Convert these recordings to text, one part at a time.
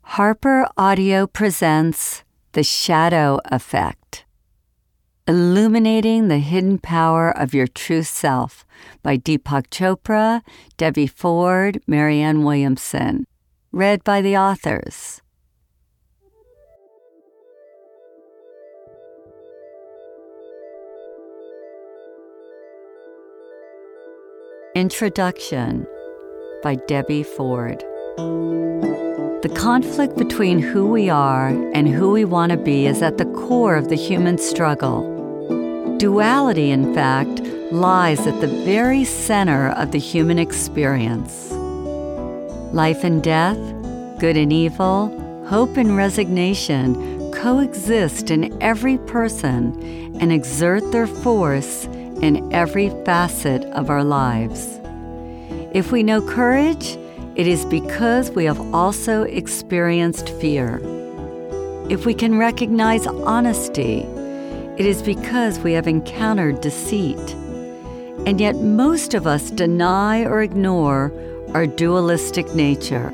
Harper Audio presents The Shadow Effect, Illuminating the Hidden Power of Your True Self by Deepak Chopra, Debbie Ford, Marianne Williamson. Read by the authors. Introduction by Debbie Ford. The conflict between who we are and who we want to be is at the core of the human struggle. Duality, in fact, lies at the very center of the human experience. Life and death, good and evil, hope and resignation coexist in every person and exert their force in every facet of our lives. If we know courage, it is because we have also experienced fear. If we can recognize honesty, it is because we have encountered deceit. And yet most of us deny or ignore our dualistic nature.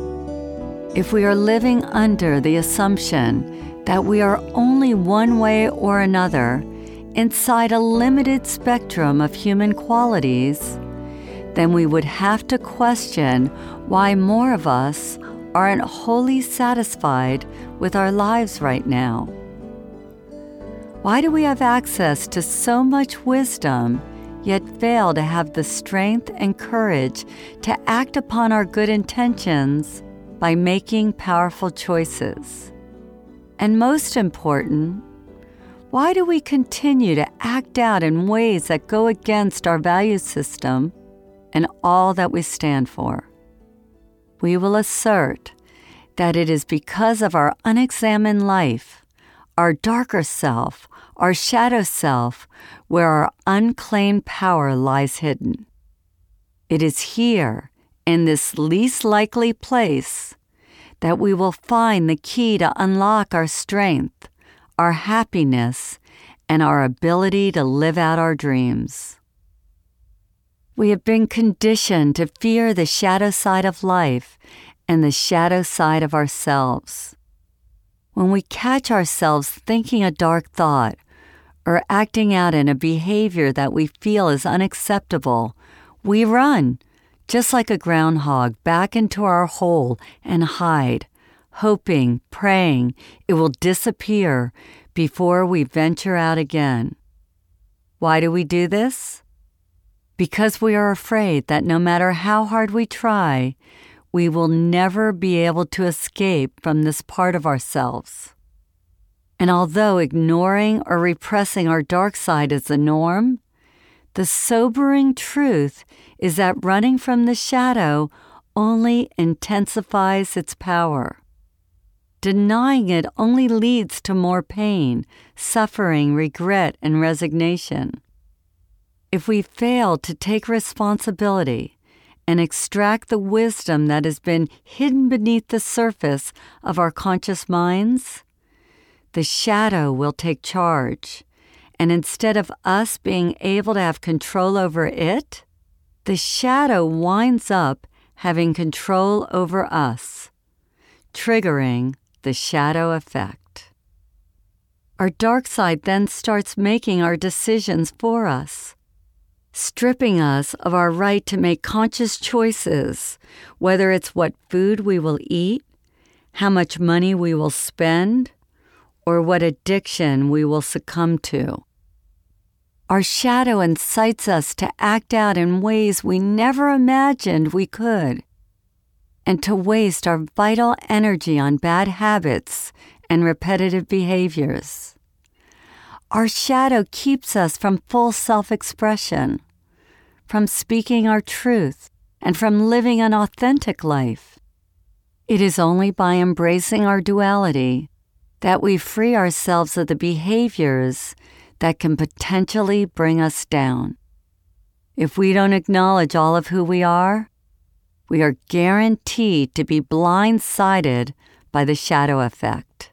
If we are living under the assumption that we are only one way or another inside a limited spectrum of human qualities, then we would have to question why more of us aren't wholly satisfied with our lives right now. Why do we have access to so much wisdom, yet fail to have the strength and courage to act upon our good intentions by making powerful choices? And most important, why do we continue to act out in ways that go against our value system and all that we stand for? We will assert that it is because of our unexamined life, our darker self, our shadow self, where our unclaimed power lies hidden. It is here, in this least likely place, that we will find the key to unlock our strength, our happiness, and our ability to live out our dreams. We have been conditioned to fear the shadow side of life and the shadow side of ourselves. When we catch ourselves thinking a dark thought or acting out in a behavior that we feel is unacceptable, we run, just like a groundhog, back into our hole and hide, hoping, praying it will disappear before we venture out again. Why do we do this? Because we are afraid that no matter how hard we try, we will never be able to escape from this part of ourselves. And although ignoring or repressing our dark side is the norm, the sobering truth is that running from the shadow only intensifies its power. Denying it only leads to more pain, suffering, regret, and resignation. If we fail to take responsibility and extract the wisdom that has been hidden beneath the surface of our conscious minds, the shadow will take charge, and instead of us being able to have control over it, the shadow winds up having control over us, triggering the shadow effect. Our dark side then starts making our decisions for us, stripping us of our right to make conscious choices, whether it's what food we will eat, how much money we will spend, or what addiction we will succumb to. Our shadow incites us to act out in ways we never imagined we could, and to waste our vital energy on bad habits and repetitive behaviors. Our shadow keeps us from full self-expression, from speaking our truth, and from living an authentic life. It is only by embracing our duality that we free ourselves of the behaviors that can potentially bring us down. If we don't acknowledge all of who we are guaranteed to be blindsided by the shadow effect.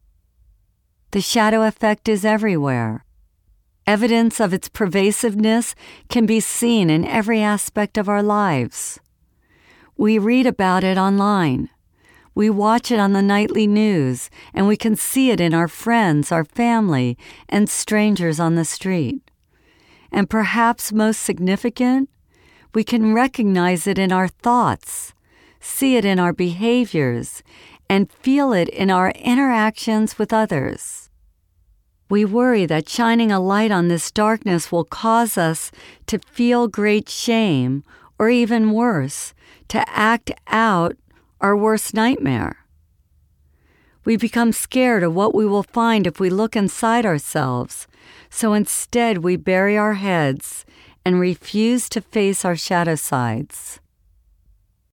The shadow effect is everywhere. Evidence of its pervasiveness can be seen in every aspect of our lives. We read about it online. We watch it on the nightly news, and we can see it in our friends, our family, and strangers on the street. And perhaps most significant, we can recognize it in our thoughts, see it in our behaviors, and feel it in our interactions with others. We worry that shining a light on this darkness will cause us to feel great shame, or even worse, to act out our worst nightmare. We become scared of what we will find if we look inside ourselves, so instead we bury our heads and refuse to face our shadow sides.